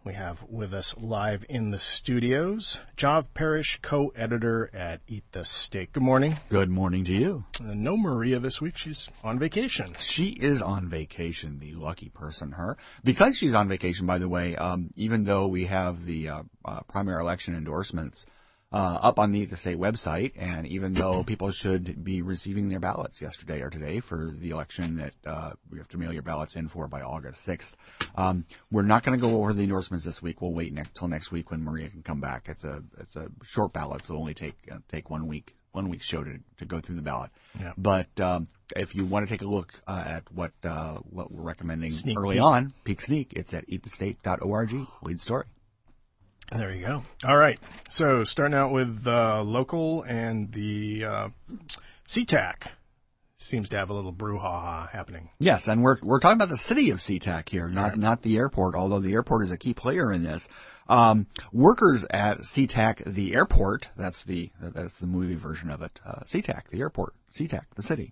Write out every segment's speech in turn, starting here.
We have with us live in the studios, Jav Parrish, co-editor at Eat the Steak. Good morning. Good morning to you. No Maria this week. She's on vacation. She is on vacation, the lucky person, her. Because she's on vacation, by the way, even though we have the primary election endorsements up on the Eat the State website, and even though people should be receiving their ballots yesterday or today for the election that we have to mail your ballots in for by August 6th, we're not going to go over the endorsements this week. We'll wait till next week when Maria can come back. It's a short ballot, so it'll only take 1 week's show to go through the ballot. Yeah. But if you want to take a look at what we're recommending Sneak early peek. on, peek sneak, it's at eatthestate.org. Lead story. There you go. All right. So starting out with local and the SeaTac seems to have a little brouhaha happening. Yes, and we're talking about the city of SeaTac here, not the airport, although the airport is a key player in this. Workers at SeaTac, the airport, that's the movie version of it, SeaTac, the airport, SeaTac, the city,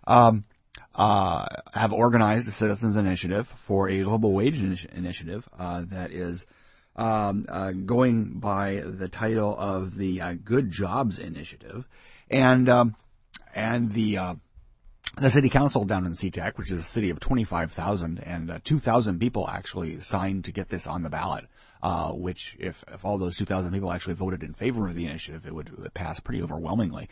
have organized a citizens initiative for a global wage initiative that is going by the title of the Good Jobs Initiative, and the city council down in SeaTac, which is a city of 25,000, and 2,000 people actually signed to get this on the ballot. Which, if all those 2,000 people actually voted in favor of the initiative, it would pass pretty overwhelmingly.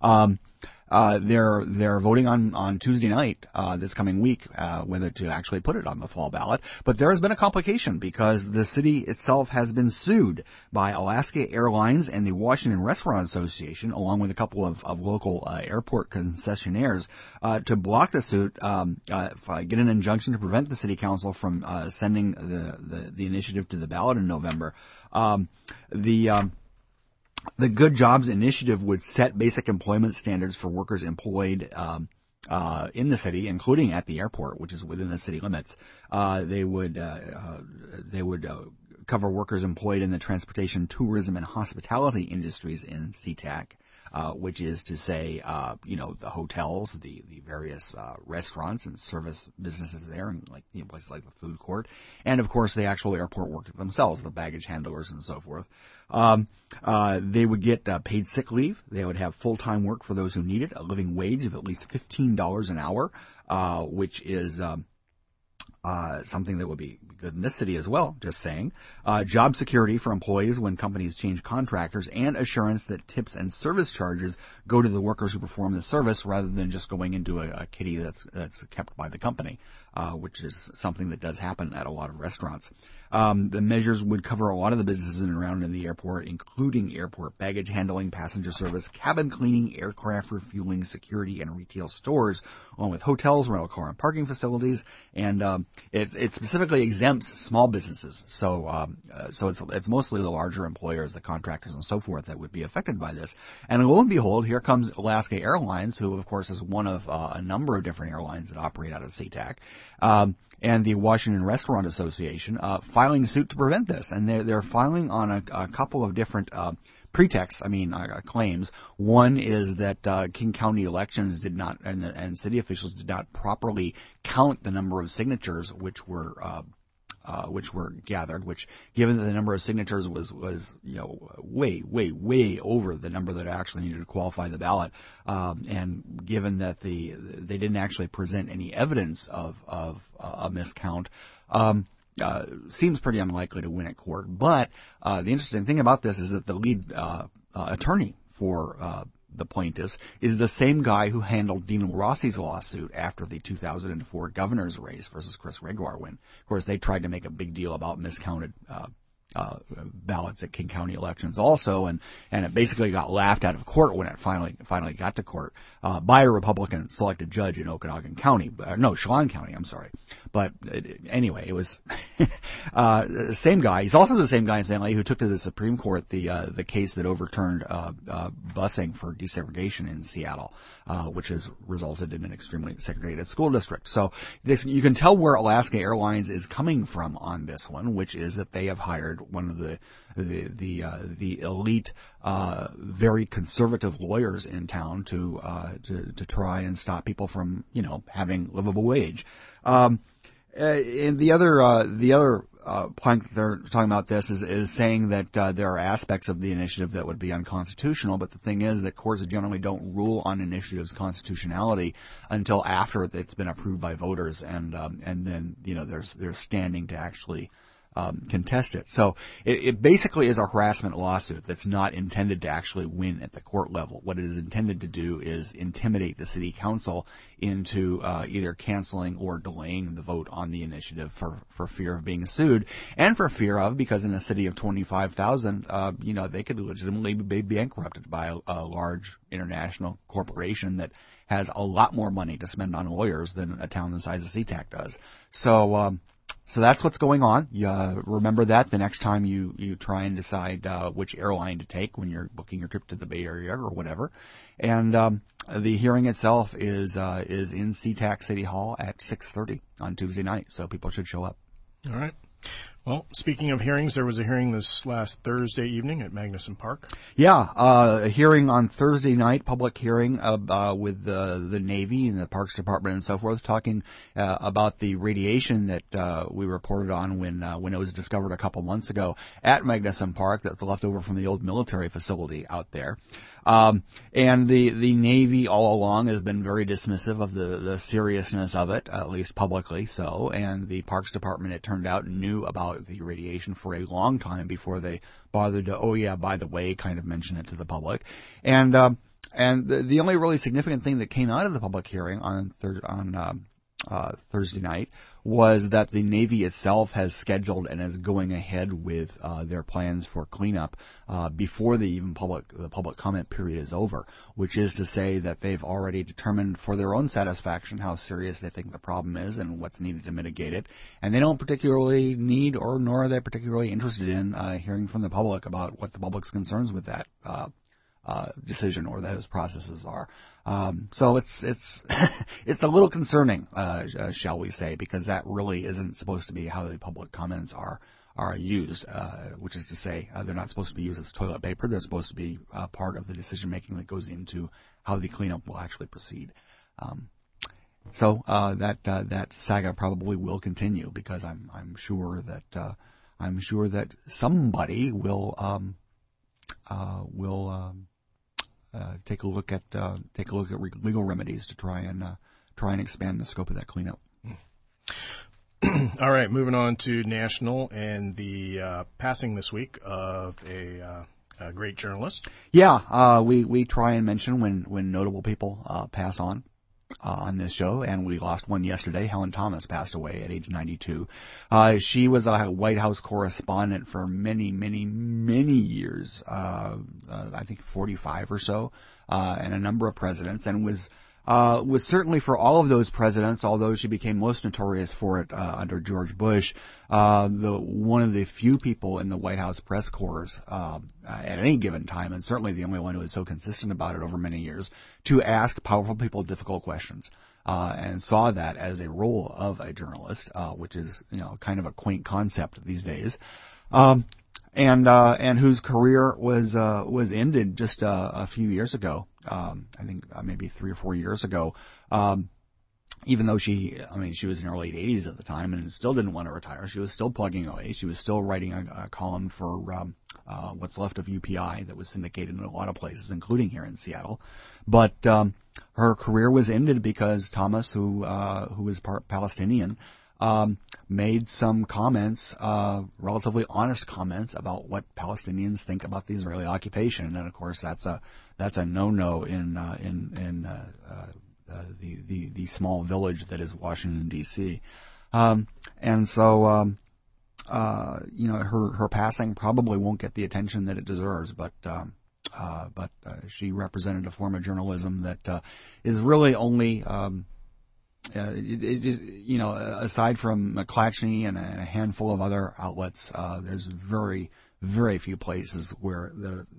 They're voting on Tuesday night, this coming week, whether to actually put it on the fall ballot. But there has been a complication because the city itself has been sued by Alaska Airlines and the Washington Restaurant Association, along with a couple of local airport concessionaires, to block the suit, get an injunction to prevent the city council from sending the initiative to the ballot in November. The Good Jobs Initiative would set basic employment standards for workers employed in the city, including at the airport, which is within the city limits. They would cover workers employed in the transportation, tourism, and hospitality industries in SeaTac, which is to say, the hotels, the various restaurants and service businesses there, and places like the food court, and of course the actual airport workers themselves, the baggage handlers and so forth. They would get paid sick leave. They would have full-time work for those who need it, a living wage of at least $15 an hour, which is something that would be good in this city as well, just saying. Job security for employees when companies change contractors, and assurance that tips and service charges go to the workers who perform the service rather than just going into a kitty that's kept by the company, which is something that does happen at a lot of restaurants. The measures would cover a lot of the businesses in and around in the airport, including airport baggage handling, passenger service, cabin cleaning, aircraft refueling, security, and retail stores, along with hotels, rental car and parking facilities, and it specifically exempts small businesses. So it's mostly the larger employers, the contractors and so forth that would be affected by this. And lo and behold, here comes Alaska Airlines, who of course is one of a number of different airlines that operate out of SeaTac, and the Washington Restaurant Association, filing suit to prevent this. And they're filing on a couple of different pretexts, claims. One is that King County elections did not, and city officials did not properly count the number of signatures which were gathered, which, given that the number of signatures was way over the number that actually needed to qualify the ballot, and given that they didn't actually present any evidence of a miscount, seems pretty unlikely to win at court. But the interesting thing about this is that the lead attorney for the plaintiffs is the same guy who handled Dino Rossi's lawsuit after the 2004 governor's race versus Chris Gregoire win. Of course, they tried to make a big deal about miscounted ballots at King County elections also, and it basically got laughed out of court when it finally got to court by a Republican selected judge in Okanagan County, Chelan County, I'm sorry. But anyway, it was the same guy. He's also the same guy in Stanley who took to the Supreme Court the case that overturned busing for desegregation in Seattle, which has resulted in an extremely segregated school district. So you can tell where Alaska Airlines is coming from on this one, which is that they have hired one of the elite, very conservative lawyers in town to try and stop people from, having livable wage. And the other plank they're talking about this is saying that there are aspects of the initiative that would be unconstitutional, but the thing is that courts generally don't rule on initiatives' constitutionality until after it's been approved by voters, and then they're standing to actually contest it. So it basically is a harassment lawsuit that's not intended to actually win at the court level. What it is intended to do is intimidate the city council into either canceling or delaying the vote on the initiative for fear of being sued, and for fear of, because in a city of 25,000, they could legitimately be bankrupted by a large international corporation that has a lot more money to spend on lawyers than a town the size of SeaTac does. So that's what's going on. Remember that the next time you try and decide which airline to take when you're booking your trip to the Bay Area or whatever. And the hearing itself is in SeaTac City Hall at 6:30 on Tuesday night, so people should show up. All right. Well, speaking of hearings, there was a hearing this last Thursday evening at Magnuson Park. Yeah, a hearing on Thursday night, public hearing with the Navy and the Parks Department and so forth, talking about the radiation that we reported on when it was discovered a couple months ago at Magnuson Park that's left over from the old military facility out there. And the Navy all along has been very dismissive of the seriousness of it, at least publicly so. And the Parks Department, it turned out, knew about the radiation for a long time before they bothered to, oh yeah, by the way, kind of mention it to the public. And the only really significant thing that came out of the public hearing on Thursday night was that the Navy itself has scheduled and is going ahead with their plans for cleanup before the public comment period is over, which is to say that they've already determined for their own satisfaction how serious they think the problem is and what's needed to mitigate it, and they don't particularly need nor are they particularly interested in hearing from the public about what the public's concerns with that decision or those processes are. So it's it's a little concerning, shall we say, because that really isn't supposed to be how the public comments are used, which is to say they're not supposed to be used as toilet paper. They're supposed to be part of the decision making that goes into how the cleanup will actually proceed. So that saga probably will continue, because I'm sure that somebody will take a look at legal remedies to try and expand the scope of that cleanup. All right, moving on to national and the passing this week of a great journalist. Yeah, we try and mention when notable people pass on this show, and we lost one yesterday. Helen Thomas passed away at age 92. She was a White House correspondent for many, many, many years, I think 45 or so, and a number of presidents, and was certainly for all of those presidents, although she became most notorious for it under George Bush, one of the few people in the White House press corps at any given time, and certainly the only one who was so consistent about it over many years, to ask powerful people difficult questions, and saw that as a role of a journalist, which is kind of a quaint concept these days. And whose career was ended just a few years ago. I think maybe 3 or 4 years ago. Even though she was in her late 80s at the time and still didn't want to retire. She was still plugging away. She was still writing a column for what's left of UPI that was syndicated in a lot of places, including here in Seattle. But her career was ended because Thomas, who was part Palestinian, made some comments, relatively honest comments about what Palestinians think about the Israeli occupation, and of course that's a no-no in the small village that is Washington D.C. And so her passing probably won't get the attention that it deserves, but she represented a form of journalism that is really only aside from McClatchy and a handful of other outlets, there's very, very few places where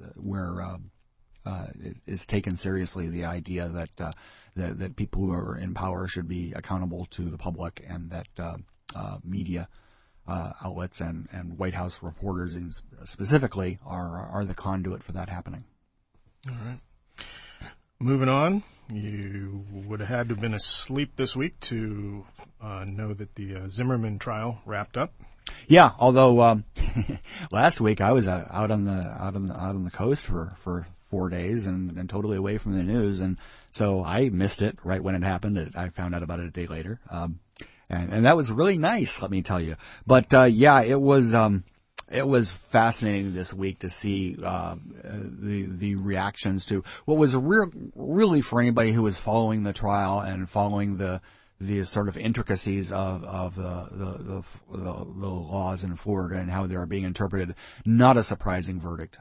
is taken seriously the idea that people who are in power should be accountable to the public, and that media outlets and White House reporters specifically are the conduit for that happening. All right. Moving on, you would have had to have been asleep this week to know that the Zimmerman trial wrapped up. Yeah, although last week I was out on the coast for 4 days and totally away from the news, and so I missed it right when it happened. I found out about it a day later, and that was really nice, let me tell you. But yeah, it was fascinating this week to see the reactions to what was really, for anybody who was following the trial and following the sort of intricacies of the laws in Florida and how they are being interpreted, not a surprising verdict.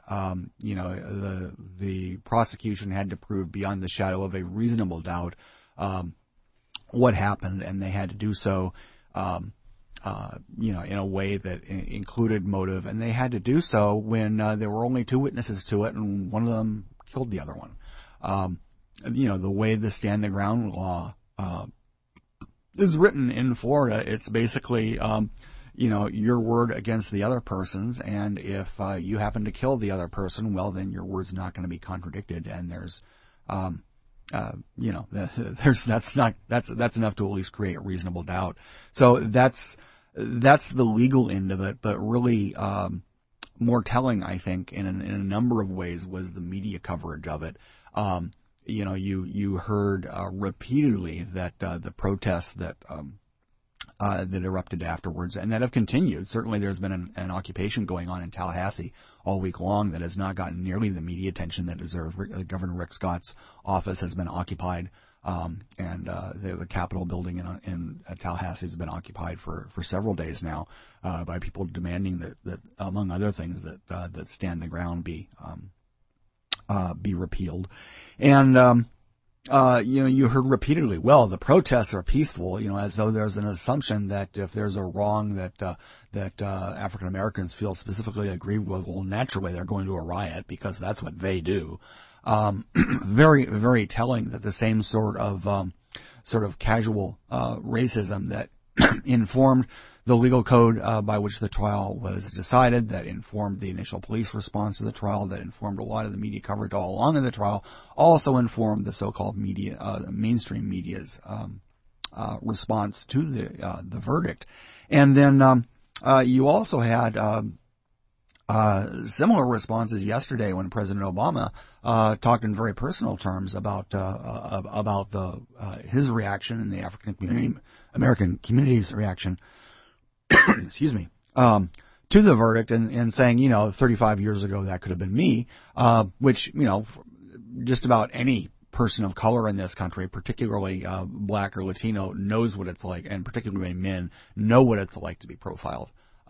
The prosecution had to prove beyond the shadow of a reasonable doubt what happened, and they had to do so in a way that included motive, and they had to do so when there were only two witnesses to it, and one of them killed the other one. The way the stand the ground law is written in Florida, it's basically, your word against the other person's, and if you happen to kill the other person, well, then your word's not going to be contradicted, and there's that's enough to at least create a reasonable doubt. So that's the legal end of it, but really more telling, I think, in a number of ways was the media coverage of it. You heard repeatedly that the protests that erupted afterwards and that have continued. Certainly, there's been an occupation going on in Tallahassee all week long that has not gotten nearly the media attention that deserves. Governor Rick Scott's office has been occupied, and the Capitol building in Tallahassee has been occupied for several days now by people demanding that among other things, that stand the ground be repealed. And you heard repeatedly, well, the protests are peaceful, as though there's an assumption that if there's a wrong that African Americans feel specifically aggrieved with, well, naturally they're going to a riot because that's what they do. Very, very telling that the same sort of casual racism that informed the legal code by which the trial was decided, that informed the initial police response to the trial, that informed a lot of the media coverage all along in the trial, also informed the so-called media, mainstream media's response to the verdict. And then you also had similar responses yesterday when President Obama talked in very personal terms about his reaction and the American community's reaction excuse me, to the verdict and saying, 35 years ago that could have been me, which, just about any person of color in this country, particularly black or Latino, knows what it's like, and particularly men know what it's like to be profiled.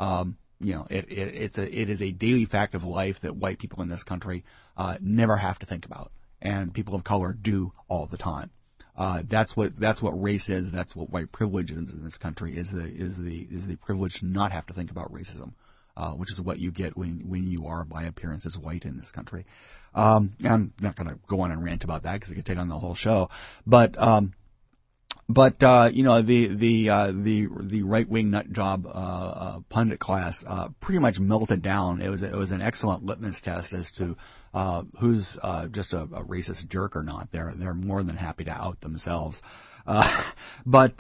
It is a daily fact of life that white people in this country never have to think about, and people of color do all the time. That's what race is. That's what white privilege is in this country. Is the privilege to not have to think about racism, which is what you get when you are by appearances white in this country. I'm not going to go on and rant about that because it could take on the whole show. But the right wing nut job pundit class pretty much melted down. It was an excellent litmus test as to who's just a racist jerk or not. They're more than happy to out themselves. What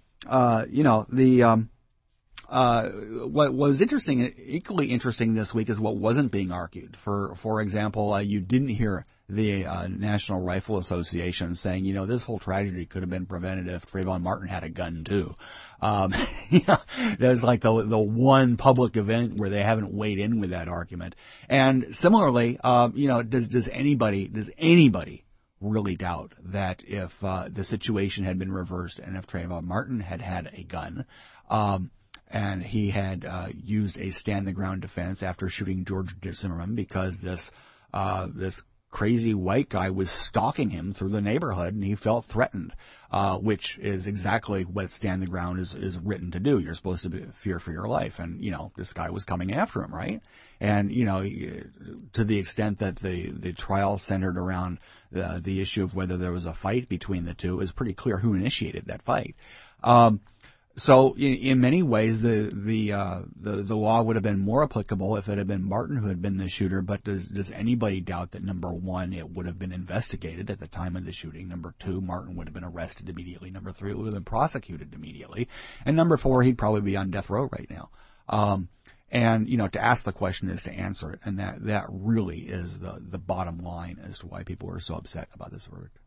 was interesting, equally interesting this week, is what wasn't being argued. For example, you didn't hear the National Rifle Association saying, this whole tragedy could have been prevented if Trayvon Martin had a gun too. There's like the one public event where they haven't weighed in with that argument. And similarly, does anybody really doubt that if the situation had been reversed and if Trayvon Martin had a gun, and he had used a stand the ground defense after shooting George Zimmerman because this crazy white guy was stalking him through the neighborhood and he felt threatened, which is exactly what stand the ground is written to do. You're supposed to fear for your life, and this guy was coming after him, right? And to the extent that the trial centered around the issue of whether there was a fight between the two, it was pretty clear who initiated that fight. So in many ways, the law would have been more applicable if it had been Martin who had been the shooter. But does anybody doubt that, number one, it would have been investigated at the time of the shooting? Number two, Martin would have been arrested immediately. Number three, it would have been prosecuted immediately. And number four, he'd probably be on death row right now. And to ask the question is to answer it, and that really is the bottom line as to why people are so upset about this verdict.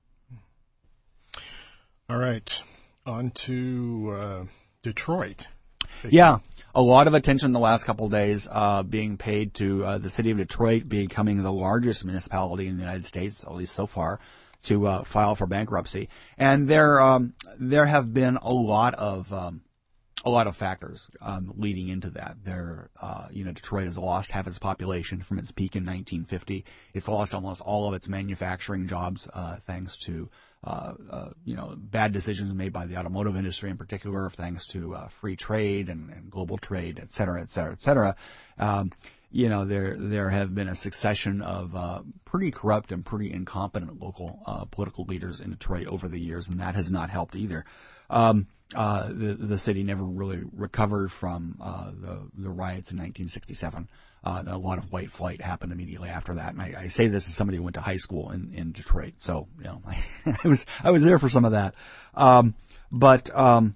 All right, on to Detroit. Yeah, a lot of attention the last couple of days being paid to the city of Detroit becoming the largest municipality in the United States, at least so far, to file for bankruptcy. And there have been a lot of factors leading into that. Detroit has lost half its population from its peak in 1950. It's lost almost all of its manufacturing jobs thanks to bad decisions made by the automotive industry in particular, thanks to free trade and global trade, et cetera, et cetera, et cetera. There have been a succession of pretty corrupt and pretty incompetent local political leaders in Detroit over the years, and that has not helped either. The city never really recovered from the riots in 1967. A lot of white flight happened immediately after that, and I say this as somebody who went to high school in Detroit, so I was there for some of that. But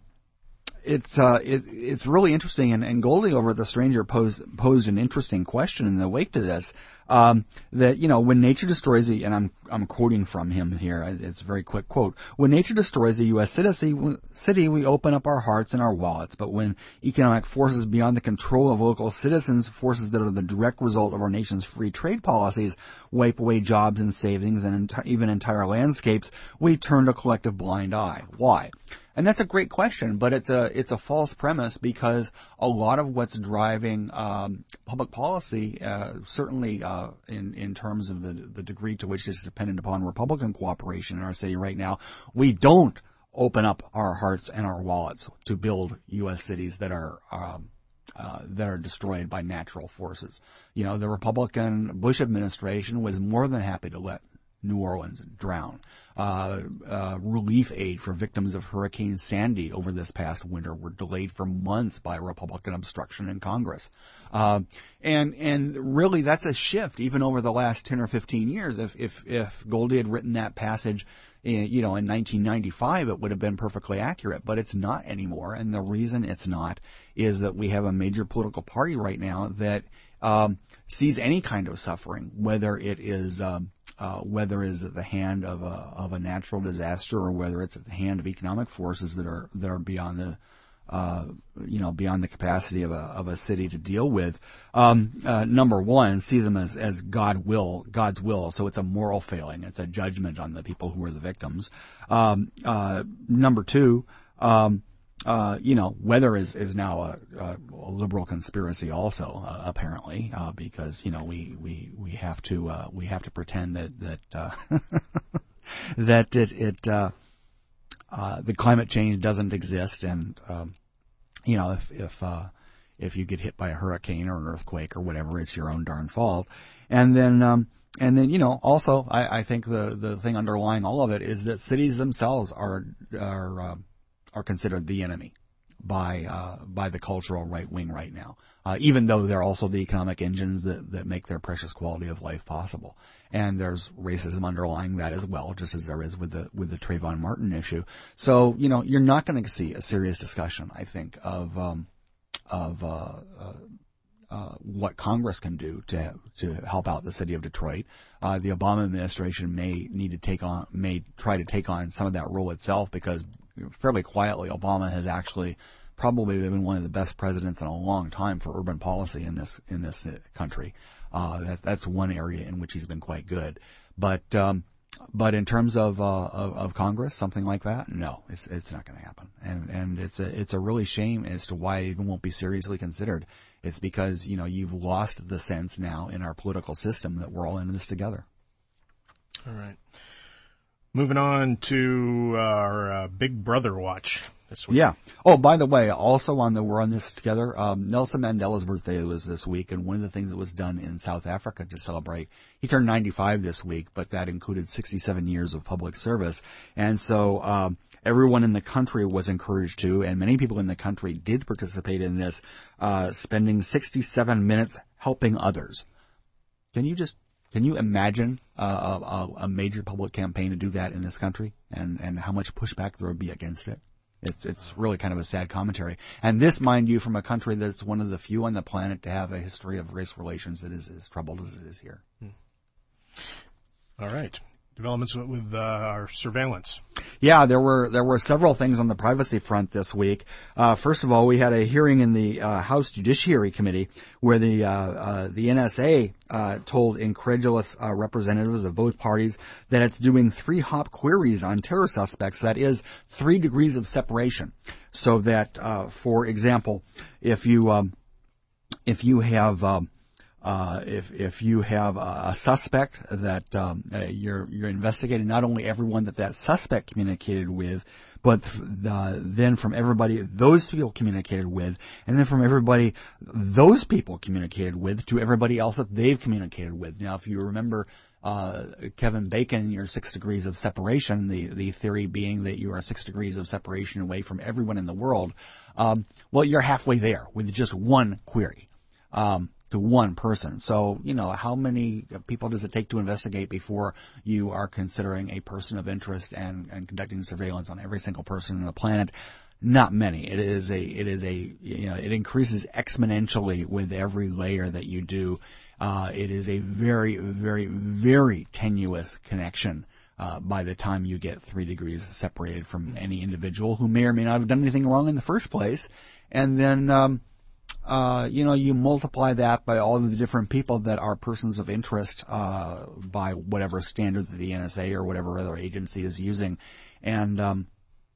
it's really interesting, and Goldie over at The Stranger posed an interesting question in the wake to this, that, when nature destroys and I'm quoting from him here, it's a very quick quote, when nature destroys a U.S. city, we open up our hearts and our wallets, but when economic forces beyond the control of local citizens, forces that are the direct result of our nation's free trade policies, wipe away jobs and savings and even entire landscapes, we turn a collective blind eye. Why? And that's a great question, but it's a false premise, because a lot of what's driving public policy, certainly in terms of the degree to which it's dependent upon Republican cooperation in our city right now, we don't open up our hearts and our wallets to build U.S. cities that are destroyed by natural forces. The Republican Bush administration was more than happy to let New Orleans drown. Relief aid for victims of Hurricane Sandy over this past winter were delayed for months by Republican obstruction in Congress. And really that's a shift even over the last 10 or 15 years. If Goldie had written that passage in 1995, it would have been perfectly accurate, but it's not anymore. And the reason it's not is that we have a major political party right now that sees any kind of suffering, whether it is at the hand of a natural disaster, or whether it's at the hand of economic forces that are beyond the capacity of a city to deal with. Number one, see them as God's will. So it's a moral failing. It's a judgment on the people who are the victims. Number two, weather is now a liberal conspiracy also, apparently, because, we have to pretend that the climate change doesn't exist. And, if you get hit by a hurricane or an earthquake or whatever, it's your own darn fault. And then, also, I think the thing underlying all of it is that cities themselves are considered the enemy by the cultural right wing right now, even though they're also the economic engines that make their precious quality of life possible. And there's racism underlying that as well, just as there is with the Trayvon Martin issue. So you're not going to see a serious discussion, I think, of what Congress can do to help out the city of Detroit. The Obama administration may try to take on some of that role itself, because fairly quietly, Obama has actually probably been one of the best presidents in a long time for urban policy in this country. That's one area in which he's been quite good. But in terms of Congress, something like that, no, it's not going to happen. And it's a really shame as to why it even won't be seriously considered. It's because you've lost the sense now in our political system that we're all in this together. All right. Moving on to our Big Brother watch this week. Yeah. Oh, by the way, also we're on this together. Nelson Mandela's birthday was this week, and one of the things that was done in South Africa to celebrate, he turned 95 this week, but that included 67 years of public service. And so, everyone in the country was encouraged to, and many people in the country did participate in this, spending 67 minutes helping others. Can you imagine a major public campaign to do that in this country, and how much pushback there would be against it? It's really kind of a sad commentary. And this, mind you, from a country that's one of the few on the planet to have a history of race relations that is as troubled as it is here. All right. Developments with our surveillance. Yeah, there were several things on the privacy front this week. First of all, we had a hearing in the House Judiciary Committee where the NSA told incredulous representatives of both parties that it's doing 3-hop queries on terror suspects. That is 3 degrees of separation. So that, for example, if you have a suspect that you're investigating, not only everyone that suspect communicated with, but then from everybody those people communicated with, and then from everybody those people communicated with to everybody else that they've communicated with. Now, if you remember Kevin Bacon, your 6 degrees of separation, the theory being that you are 6 degrees of separation away from everyone in the world, well, you're halfway there with just one query. To one person. So, how many people does it take to investigate before you are considering a person of interest and conducting surveillance on every single person on the planet? Not many. It increases exponentially with every layer that you do. It is a very, very, very tenuous connection by the time you get 3 degrees separated from any individual who may or may not have done anything wrong in the first place. And then, you multiply that by all of the different people that are persons of interest, by whatever standard that the NSA or whatever other agency is using. And,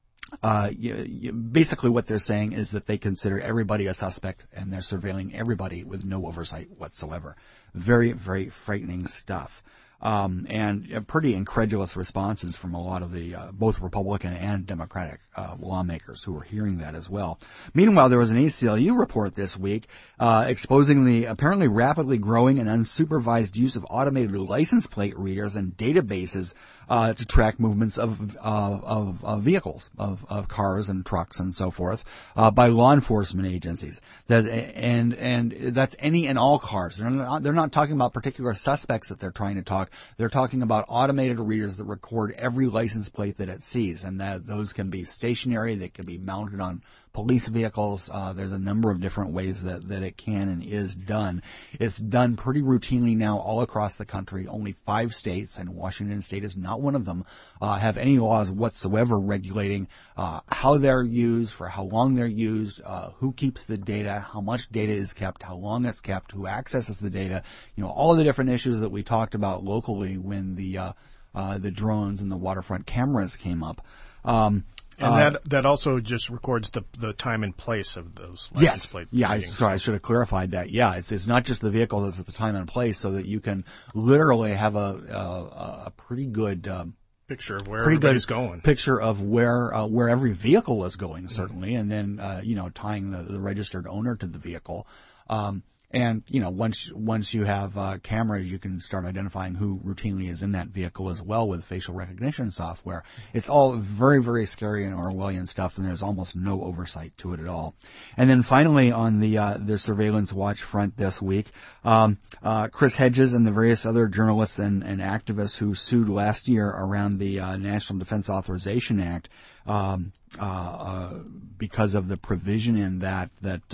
basically what they're saying is that they consider everybody a suspect and they're surveilling everybody with no oversight whatsoever. Very, very frightening stuff. And pretty incredulous responses from a lot of the both Republican and Democratic lawmakers who were hearing that as well. Meanwhile, there was an ACLU report this week exposing the apparently rapidly growing and unsupervised use of automated license plate readers and databases to track movements of vehicles, of cars and trucks and so forth, by law enforcement agencies. And that's any and all cars. They're not talking about particular suspects that they're trying to talk. They're talking about automated readers that record every license plate that it sees, and that those can be stationary, they can be mounted on police vehicles. There's a number of different ways that it can and is done. It's done pretty routinely now all across the country. Only 5 states, and Washington State is not one of them, have any laws whatsoever regulating how they're used, for how long they're used, who keeps the data, how much data is kept, how long it's kept, who accesses the data. All of the different issues that we talked about locally when the drones and the waterfront cameras came up. And that also just records the time and place of those license plate readings. Sorry, I should have clarified that. Yeah, it's not just the vehicle that's at the time and place, so that you can literally have a pretty good picture of where everybody's going. Picture of where every vehicle is going, certainly, and then tying the registered owner to the vehicle. And once you have cameras, you can start identifying who routinely is in that vehicle as well with facial recognition software. It's all very, very scary and Orwellian stuff, and there's almost no oversight to it at all. And then finally, on the surveillance watch front this week, Chris Hedges and the various other journalists and activists who sued last year around the National Defense Authorization Act because of the provision in that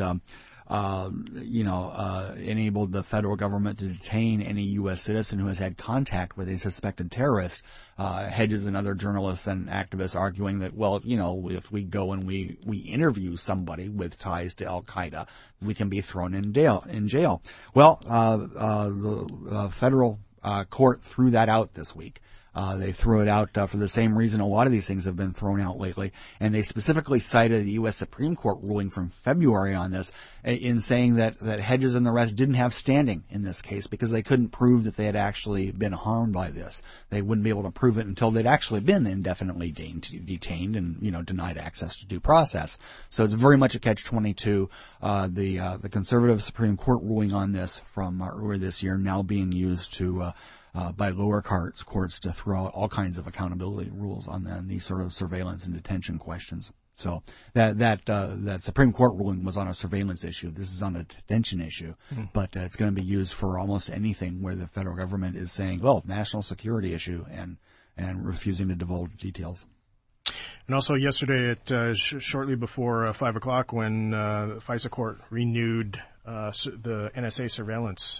enabled the federal government to detain any U.S. citizen who has had contact with a suspected terrorist. Hedges and other journalists and activists arguing that, if we go and we interview somebody with ties to Al-Qaeda, we can be thrown in jail. Well, the federal court threw that out this week. They threw it out for the same reason a lot of these things have been thrown out lately, and they specifically cited the U.S. Supreme Court ruling from February on this in saying that Hedges and the rest didn't have standing in this case because they couldn't prove that they had actually been harmed by this. They wouldn't be able to prove it until they'd actually been indefinitely detained and, denied access to due process. So it's very much a catch-22. The conservative Supreme Court ruling on this from earlier this year now being used to by lower courts to throw out all kinds of accountability rules on these sort of surveillance and detention questions. So that Supreme Court ruling was on a surveillance issue. This is on a detention issue, but it's going to be used for almost anything where the federal government is saying, well, national security issue, and refusing to divulge details. And also yesterday, shortly before 5 o'clock, when the FISA court renewed the NSA surveillance.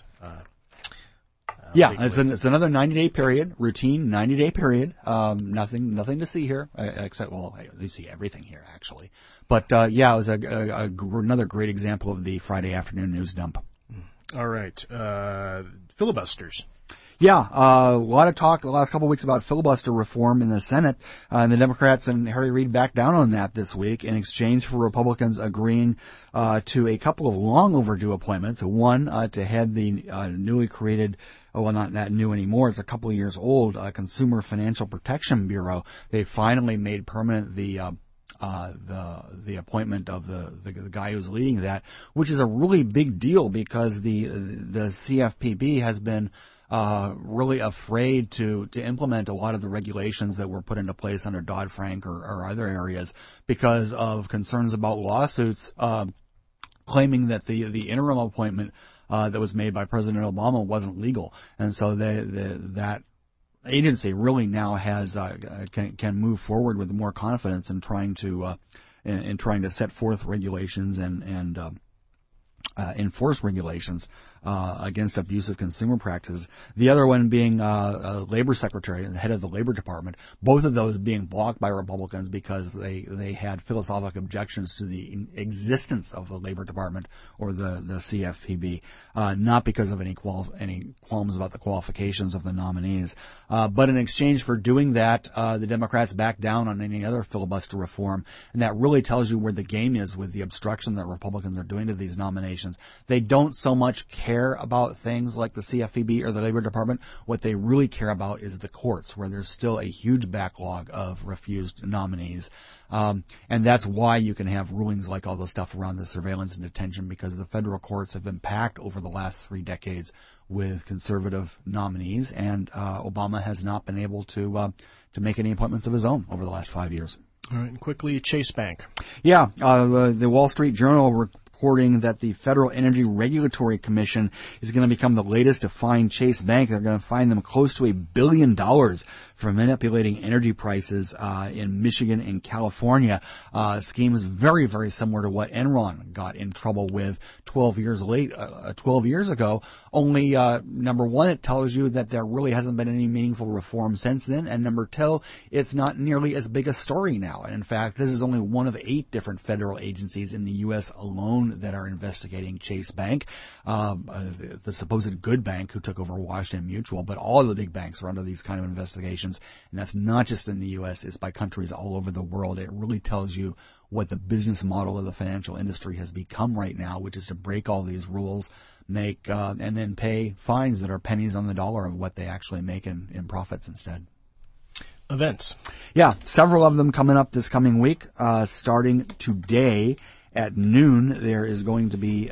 It's another 90-day period, routine 90-day period. Nothing to see here, except, you see everything here, actually. But, it was another great example of the Friday afternoon news dump. All right. Filibusters. Yeah, a lot of talk the last couple of weeks about filibuster reform in the Senate, and the Democrats and Harry Reid backed down on that this week in exchange for Republicans agreeing to a couple of long overdue appointments. One to head the newly created, not that new anymore, it's a couple of years old, Consumer Financial Protection Bureau. They finally made permanent the appointment of the guy who's leading that, which is a really big deal because the CFPB has been really afraid to implement a lot of the regulations that were put into place under Dodd-Frank or other areas because of concerns about lawsuits claiming that the interim appointment that was made by President Obama wasn't legal. And so that agency really now has can move forward with more confidence in trying to set forth regulations and enforce regulations against abusive consumer practices. The other one being Labor Secretary and the head of the Labor Department. Both of those being blocked by Republicans because they had philosophic objections to the existence of the Labor Department or the CFPB, not because of any qualms about the qualifications of the nominees. But in exchange for doing that, the Democrats backed down on any other filibuster reform, and that really tells you where the game is with the obstruction that Republicans are doing to these nominations. They don't so much care about things like the CFPB or the Labor Department. What they really care about is the courts, where there's still a huge backlog of refused nominees. And that's why you can have rulings like all the stuff around the surveillance and detention, because the federal courts have been packed over the last 3 decades with conservative nominees, and Obama has not been able to make any appointments of his own over the last 5 years. All right, and quickly, Chase Bank. Yeah, the Wall Street Journal reporting that the Federal Energy Regulatory Commission is going to become the latest to fine Chase Bank. They're going to fine them close to $1 billion for manipulating energy prices in Michigan and California. Schemes very, very similar to what Enron got in trouble with 12 years ago. Only, number one, it tells you that there really hasn't been any meaningful reform since then. And number two, it's not nearly as big a story now. And in fact, this is only one of 8 different federal agencies in the U.S. alone that are investigating Chase Bank, the supposed good bank who took over Washington Mutual. But all of the big banks are under these kind of investigations. And that's not just in the U.S., it's by countries all over the world. It really tells you what the business model of the financial industry has become right now, which is to break all these rules, and then pay fines that are pennies on the dollar of what they actually make in profits instead. Events. Yeah, several of them coming up this coming week. Starting today at noon, there is going to be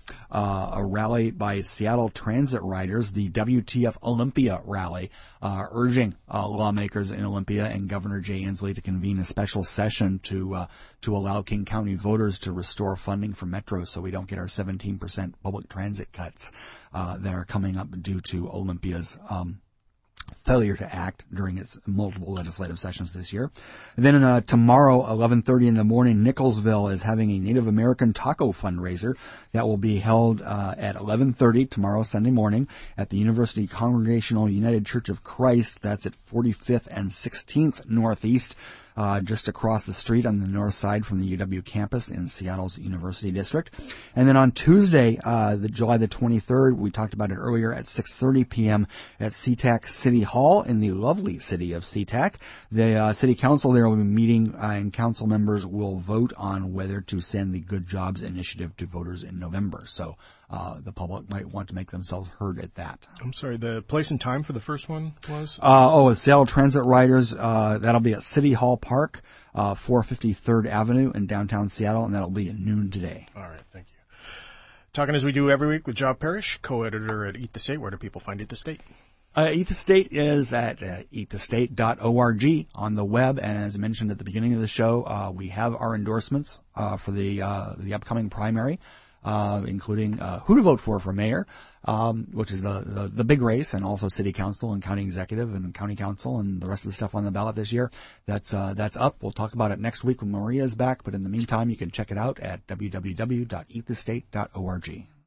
a rally by Seattle Transit riders, the WTF Olympia rally, urging lawmakers in Olympia and Governor Jay Inslee to convene a special session to allow King County voters to restore funding for Metro so we don't get our 17% public transit cuts that are coming up due to Olympia's failure to act during its multiple legislative sessions this year. And then tomorrow, 11:30 in the morning, Nicholsville is having a Native American taco fundraiser that will be held at 11:30 tomorrow, Sunday morning, at the University Congregational United Church of Christ. That's at 45th and 16th Northeast. just across the street on the north side from the UW campus in Seattle's University District. And then on Tuesday, July the 23rd, we talked about it earlier, at 6:30 p.m. at SeaTac City Hall in the lovely city of SeaTac. The City Council there will be meeting, and council members will vote on whether to send the Good Jobs Initiative to voters in November. So the public might want to make themselves heard at that. I'm sorry, the place and time for the first one was? Seattle Transit Riders, that'll be at City Hall Park, 450 3rd Avenue in downtown Seattle, and that'll be at noon today. All right, thank you. Talking as we do every week with Job Parrish, co-editor at Eat the State. Where do people find Eat the State? Eat the State is at eatthestate.org on the web, and as mentioned at the beginning of the show, we have our endorsements for the upcoming primary, including who to vote for mayor, which is the big race, and also city council and county executive and county council and the rest of the stuff on the ballot this year. That's up. We'll talk about it next week when Maria is back, but in the meantime, you can check it out at www.eatthestate.org.